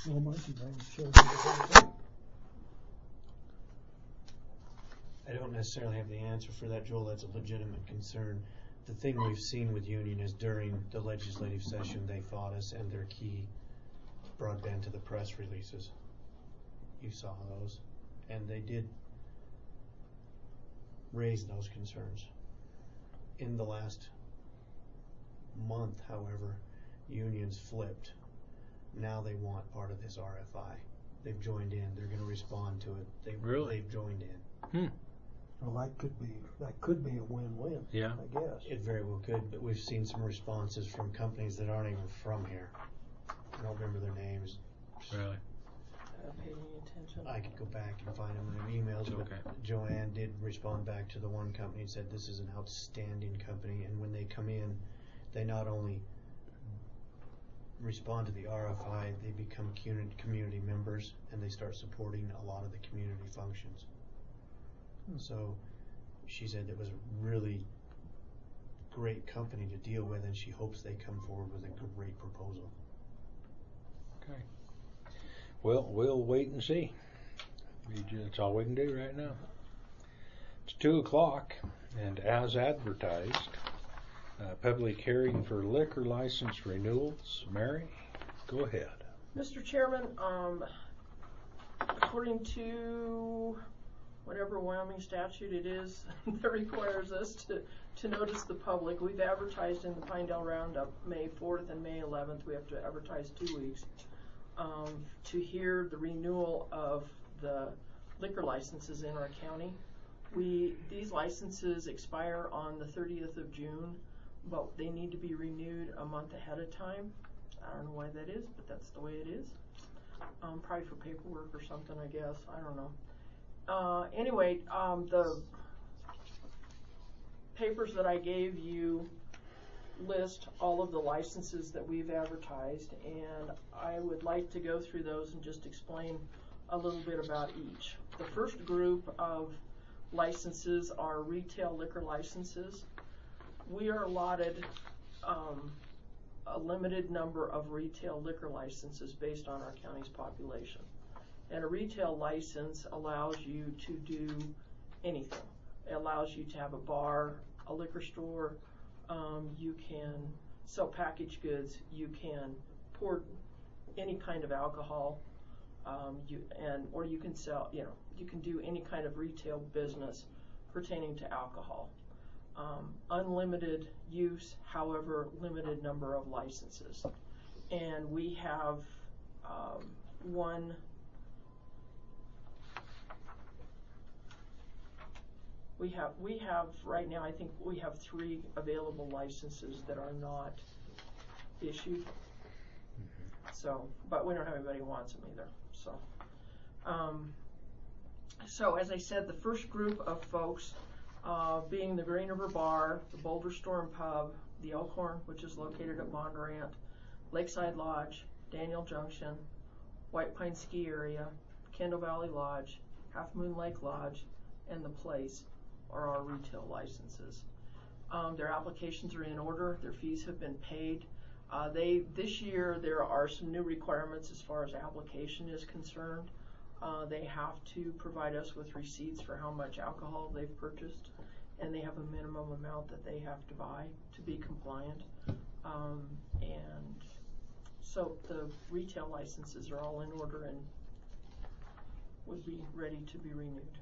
Well, monkey brain shows you the whole thing. I don't necessarily have the answer for that, Joel. That's a legitimate concern. The thing we've seen with Union is during the legislative session, they fought us and their key broadband to the press releases. You saw those. And they did raise those concerns. In the last month, however, Union's flipped. Now they want part of this RFI. They've joined in. They're going to respond to it. They've joined in. Well, that could be a win-win. Yeah. I guess. It very well could, but we've seen some responses from companies that aren't even from here. I don't remember their names. Really? I haven't paid any attention. I could go back and find them in emails, but Okay. Joanne did respond back to the one company and said this is an outstanding company, and when they come in, they not only respond to the RFI, they become community members, and they start supporting a lot of the community functions. So she said it was a really great company to deal with, and she hopes they come forward with a great proposal. Okay. Well, we'll wait and see. That's all we can do right now. It's 2:00, and as advertised, public hearing for liquor license renewals. Mary, go ahead. Mr. Chairman, according to whatever Wyoming statute it is that requires us to notice the public, we've advertised in the Pinedale Roundup May 4th and May 11th. We have to advertise 2 weeks to hear the renewal of the liquor licenses in our county. These licenses expire on the 30th of June, but they need to be renewed a month ahead of time. I don't know why that is, but that's the way it is. Probably for paperwork or something, I guess. I don't know. Anyway, the papers that I gave you list all of the licenses that we've advertised, and I would like to go through those and just explain a little bit about each. The first group of licenses are retail liquor licenses. We are allotted a limited number of retail liquor licenses based on our county's population. And a retail license allows you to do anything. It allows you to have a bar, a liquor store, you can sell packaged goods, you can pour any kind of alcohol, or you can sell, you can do any kind of retail business pertaining to alcohol. Unlimited use, however, limited number of licenses. And we have we have right now, I think we have 3 available licenses that are not issued. So, but we don't have anybody who wants them either. So as I said, the first group of folks being the Green River Bar, the Boulder Storm Pub, the Elkhorn, which is located at Mondurant, Lakeside Lodge, Daniel Junction, White Pine Ski Area, Kendall Valley Lodge, Half Moon Lake Lodge, and The Place are our retail licenses. Their applications are in order. Their fees have been paid. This year there are some new requirements as far as application is concerned. They have to provide us with receipts for how much alcohol they've purchased, and they have a minimum amount that they have to buy to be compliant. And so the retail licenses are all in order and would be ready to be renewed.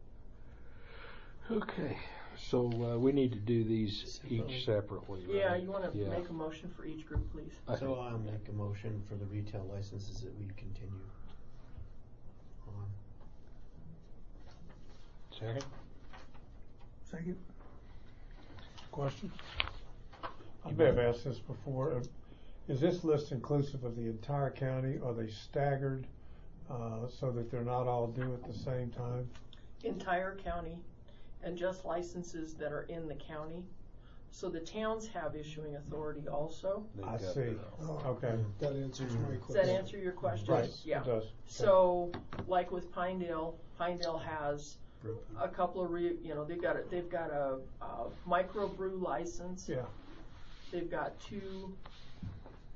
Okay, so we need to do these each separately, right? Yeah, you want to make a motion for each group, please? So I'll make a motion for the retail licenses that we continue on. Second? Second. Question? You may have asked this before. Is this list inclusive of the entire county? Are they staggered so that they're not all due at the same time? Entire county, and just licenses that are in the county. So the towns have issuing authority also. I see. Okay. That answers my question. Does that answer your question? Right. Yeah. It does. So, like with Pinedale has a couple of they've got a microbrew license. Yeah. They've got 2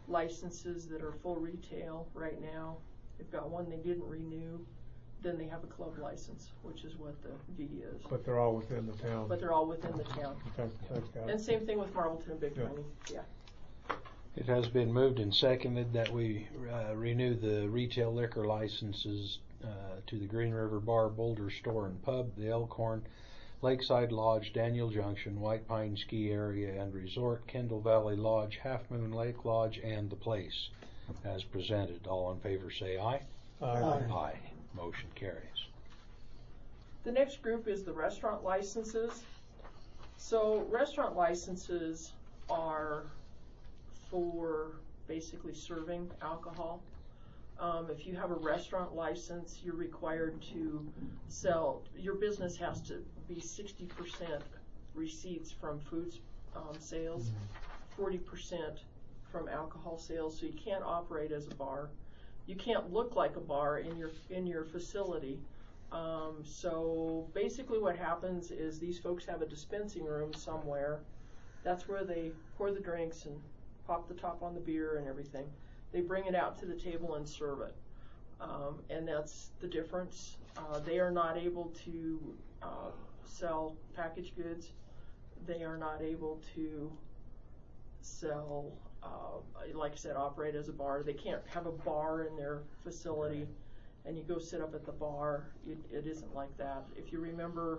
licenses that are full retail right now. They've got one they didn't renew. Then they have a club license, which is what the V is. But they're all within the town. But they're all within the town. Okay, that's got it. And same thing with Marlton and Big Piney. Yeah. It has been moved and seconded that we renew the retail liquor licenses to the Green River Bar, Boulder Store and Pub, the Elkhorn, Lakeside Lodge, Daniel Junction, White Pine Ski Area and Resort, Kendall Valley Lodge, Half Moon Lake Lodge, and The Place as presented. All in favor say aye. Aye. Aye. Motion carries. The next group is the restaurant licenses. So restaurant licenses are for basically serving alcohol. If you have a restaurant license, you're required to sell, your business has to be 60% receipts from food sales, 40% from alcohol sales, so you can't operate as a bar. You can't look like a bar in your facility. So basically what happens is these folks have a dispensing room somewhere. That's where they pour the drinks and pop the top on the beer and everything. They bring it out to the table and serve it. And that's the difference. They are not able to sell packaged goods. They are not able to sell, like I said, operate as a bar. They can't have a bar in their facility and you go sit up at the bar. It isn't like that. If you remember,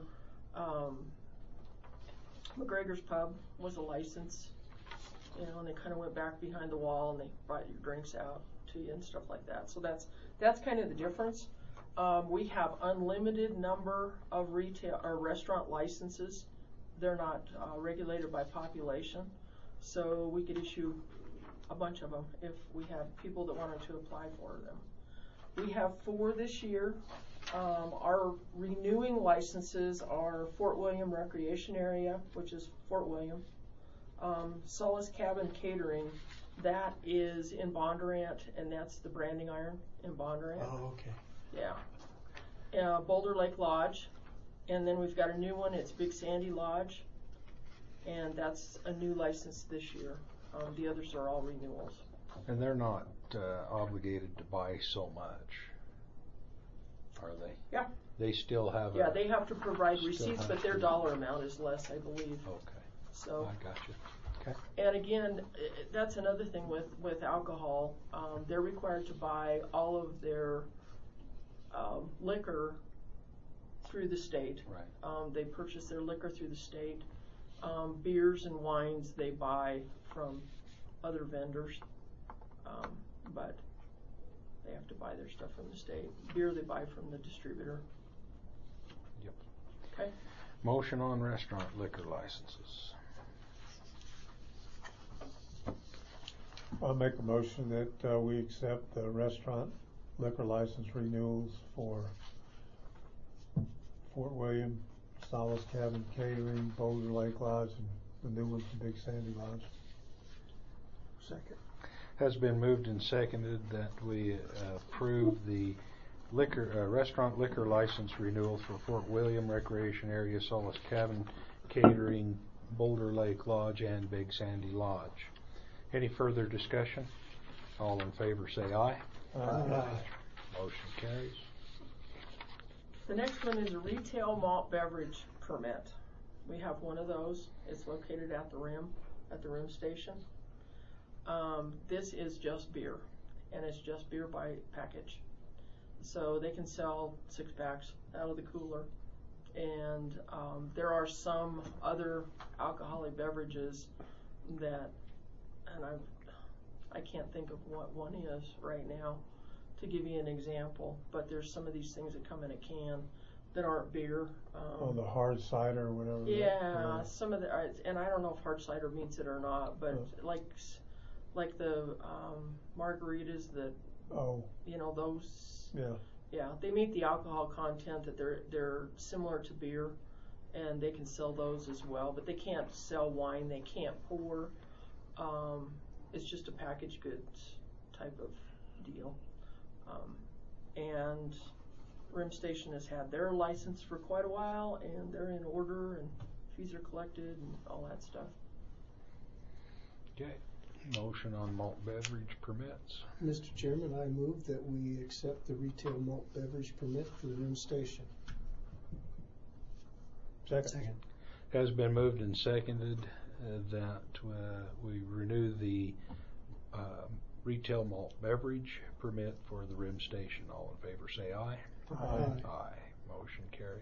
McGregor's Pub was a license, and they kind of went back behind the wall and they brought your drinks out to you and stuff like that. So that's kind of the difference. We have unlimited number of retail or restaurant licenses. They're not regulated by population, so we could issue a bunch of them if we had people that wanted to apply for them. We have 4 this year. Our renewing licenses are Fort William Recreation Area, which is Fort William. Solace Cabin Catering, that is in Bondurant, and that's the Branding Iron in Bondurant. Oh, okay. Yeah. Boulder Lake Lodge, and then we've got a new one. It's Big Sandy Lodge, and that's a new license this year. The others are all renewals. And they're not obligated to buy so much, are they? Yeah. They still have Yeah, they have to provide receipts, have but their to. dollar amount is less, I believe. Okay. So. I got you. Okay. And again, that's another thing with alcohol. They're required to buy all of their liquor through the state. Right. They purchase their liquor through the state. Beers and wines they buy from other vendors, but they have to buy their stuff from the state. Beer they buy from the distributor. Yep. Okay. Motion on restaurant liquor licenses. I'll make a motion that we accept the restaurant liquor license renewals for Fort William, Solace Cabin Catering, Boulder Lake Lodge, and the new one for Big Sandy Lodge. Second. Has been moved and seconded that we approve the restaurant liquor license renewal for Fort William Recreation Area, Solace Cabin Catering, Boulder Lake Lodge, and Big Sandy Lodge. Any further discussion? All in favor say aye. Aye. Motion carries. The next one is a retail malt beverage permit. We have one of those. It's located at the rim station. This is just beer, and it's just beer by package. So they can sell 6-packs out of the cooler. And there are some other alcoholic beverages that, and I can't think of what one is right now to give you an example, but there's some of these things that come in a can that aren't beer. The hard cider or whatever. Yeah, some of the, and I don't know if hard cider means it or not, but like the margaritas that, those. Yeah. Yeah, they meet the alcohol content that they're similar to beer, and they can sell those as well, but they can't sell wine, they can't pour. It's just a packaged goods type of deal. And Rim Station has had their license for quite a while, and they're in order, and fees are collected, and all that stuff. Okay. Motion on malt beverage permits. Mr. Chairman, I move that we accept the retail malt beverage permit for the room station. Second. Has been moved and seconded that we renew the retail malt beverage permit for the rim station. All in favor say aye. Aye. Aye. Motion carries.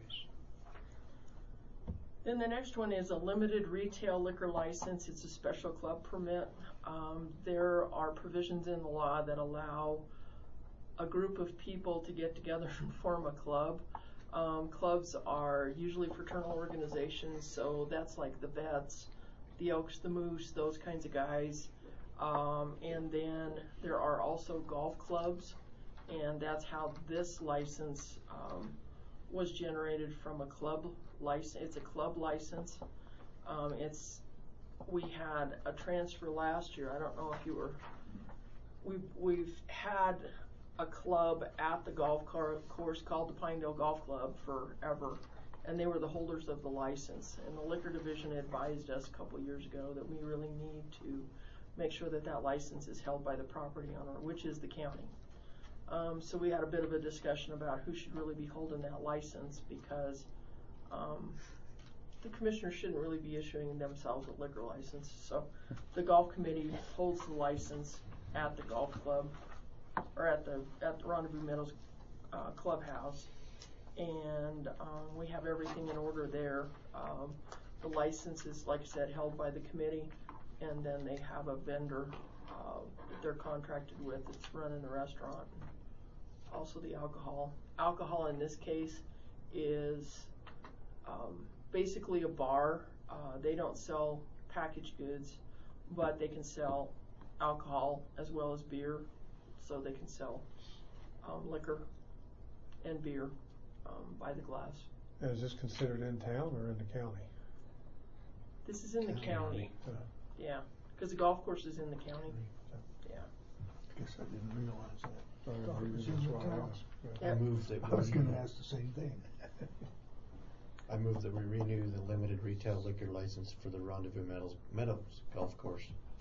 Then the next one is a limited retail liquor license. It's a special club permit. There are provisions in the law that allow a group of people to get together and form a club. Clubs are usually fraternal organizations, so that's like the Vets, the Oaks, the Moose, those kinds of guys. And then there are also golf clubs, and that's how this license was generated from a club license. It's a club license. We had a transfer last year. I don't know if you were. We've had a club at the golf course called the Pinedale Golf Club forever, and they were the holders of the license. And the liquor division advised us a couple years ago that we really need to make sure that that license is held by the property owner, which is the county. So we had a bit of a discussion about who should really be holding that license, because the commissioners shouldn't really be issuing themselves a liquor license. So the golf committee holds the license at the golf club, or at the Rendezvous Meadows clubhouse, and we have everything in order there. The license is, like I said, held by the committee, and then they have a vendor that they're contracted with that's running the restaurant. Also the alcohol. Alcohol in this case is basically a bar. They don't sell packaged goods, but they can sell alcohol as well as beer. So they can sell liquor and beer by the glass. And is this considered in town or in the county? This is in the county. Yeah, because the golf course is in the county. Yeah. Guess I didn't realize that. Thought it was in just the what I town. asked. I Yep. move that I was going to ask the same thing. I move that we renew the limited retail liquor license for the Rendezvous Meadows Golf Course.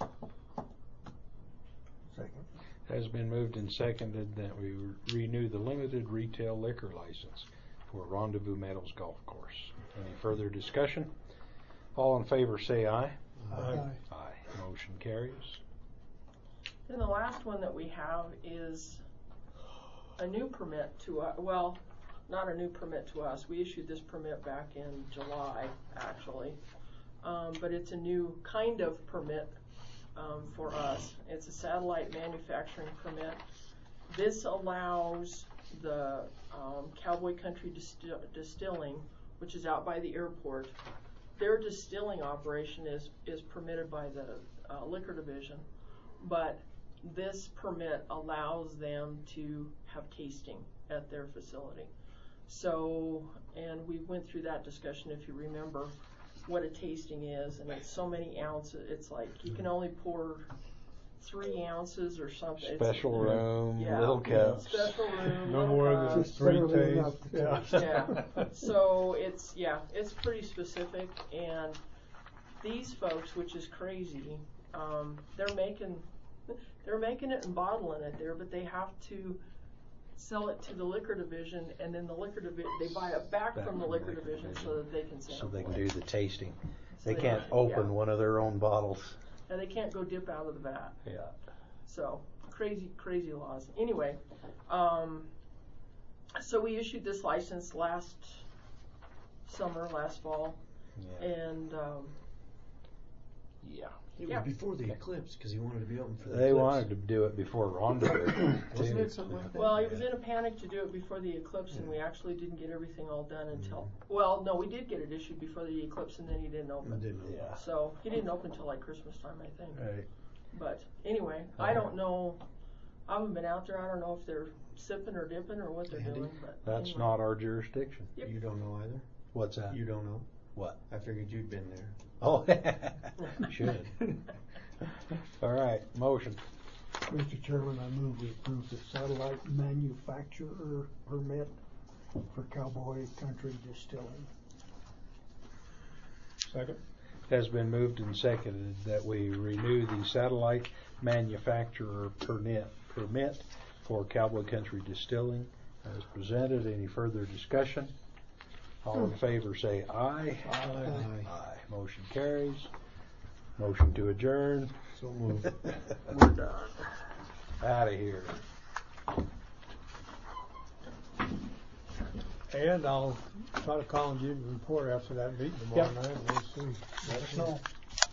Second. Has been moved and seconded that we renew the limited retail liquor license for Rendezvous Meadows Golf Course. Any further discussion? All in favor say aye. Aye. Aye. Motion carries. And the last one that we have is a new permit to us. Well, not a new permit to us. We issued this permit back in July, actually. But it's a new kind of permit for us. It's a satellite manufacturing permit. This allows the Cowboy Country Distilling, which is out by the airport. Their distilling operation is permitted by the liquor division, but this permit allows them to have tasting at their facility. So, and we went through that discussion, if you remember, what a tasting is, and it's so many ounces. It's like you can only pour 3 ounces or something. Special room, yeah, little cups. Special room, No little more cups. than Just 3 barely enough tastes. to Yeah. So it's pretty specific, and these folks, which is crazy, they're making it and bottling it there, but they have to sell it to the liquor division, and then the liquor division, they buy it back from the liquor division so that they can sample So they can it. do the tasting. So They can't open yeah. one of their own bottles. And they can't go dip out of the vat. Yeah. So crazy laws. Anyway, so we issued this license last fall, Yeah. and Yeah. It Yeah. was before the eclipse because he wanted to be open for the They eclipse. wanted to do it before Rendezvous. Wasn't it something like that? well, he was in a panic to do it before the eclipse, and we actually didn't get everything all done until. Well, no, we did get it issued before the eclipse, and then he didn't open. I didn't know. Yeah. So he didn't open until like Christmas time, I think. Right. But anyway, I don't know. I haven't been out there. I don't know if they're sipping or dipping or what they're Andy? doing. But That's anyway. not our jurisdiction. Yep. You don't know either? What's that? You don't know? What? I figured you'd been there. Oh, should. All right, motion. Mr. Chairman, I move we approve the satellite manufacturer permit for Cowboy Country Distilling. Second. has been moved and seconded that we renew the satellite manufacturer permit for Cowboy Country Distilling as presented. Any further discussion? All in favor say aye. Aye. Motion carries. Motion to adjourn. So moved. We're done. Out of here. And I'll try to call and give you a report after that meeting tomorrow night. We'll see. Let us know.